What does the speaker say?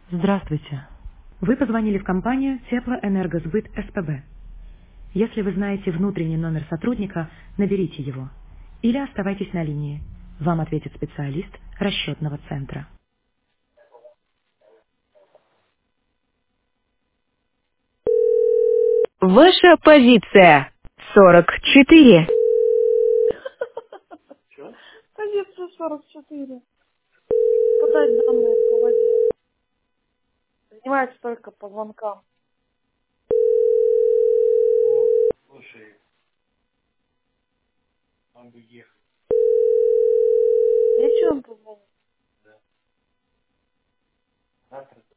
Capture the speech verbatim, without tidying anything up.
Здравствуйте. Вы позвонили в компанию Теплоэнергосбыт СПБ. Если вы знаете внутренний номер сотрудника, наберите его. Или оставайтесь на линии. Вам ответит специалист расчетного центра. Ваша позиция сорок четыре. Позиция сорок четыре. Подать данные руководителя. Занимается только по звонкам. И что он позвонит?